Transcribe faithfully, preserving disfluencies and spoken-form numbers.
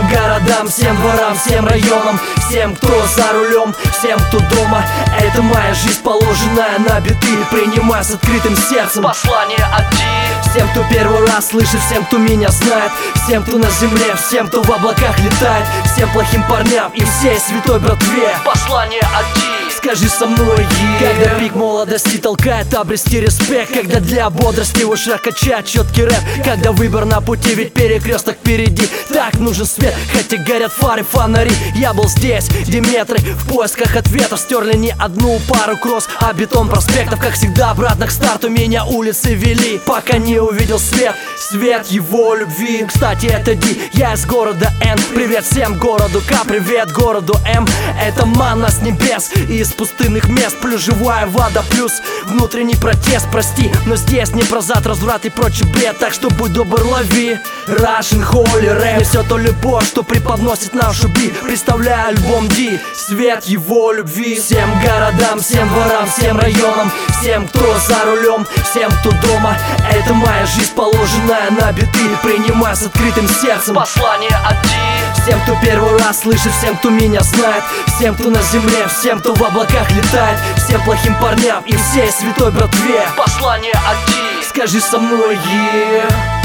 Всем городам, всем дворам, всем районам, всем, кто за рулем, всем, кто дома. Это моя жизнь, положенная на биты. Принимай с открытым сердцем послание от Ди. Всем, кто первый раз слышит, всем, кто меня знает, всем, кто на земле, всем, кто в облаках летает, всем плохим парням и всей святой братве послание от Ди. Скажи со мной, yeah. Когда пик молодости толкает обрести респект, когда для бодрости в ушах качает четкий рэп, когда выбор на пути, ведь перекресток впереди. Так нужен свет, хотя горят фары, фонари. Я был здесь, где метры в поисках ответов стерли не одну пару кросс, а бетон проспектов. Как всегда, обратно к старту меня улицы вели, пока не увидел свет, свет его любви. Кстати, это Ди, я из города Н. Привет всем городу К, привет городу М. Это манна с небес и из пустынных мест, плюс живая вода, плюс внутренний протест. Прости, но здесь не про зад, разврат и прочий бред, так что будь добр, лови Russian Holy Rap. Все то любовь, что преподносит нашу Би. Представляю альбом Ди, свет его любви. Всем городам, всем дворам, всем районам, всем, кто за рулем, всем, кто дома. Это моя жизнь, положенная на биты. Принимай с открытым сердцем послание от Ди. Всем, кто первый раз слышит, всем, кто меня знает, всем, кто на земле, всем, кто в облаках летает, всем плохим парням и всей святой братве послание от Ди. Скажи со мной, yeah.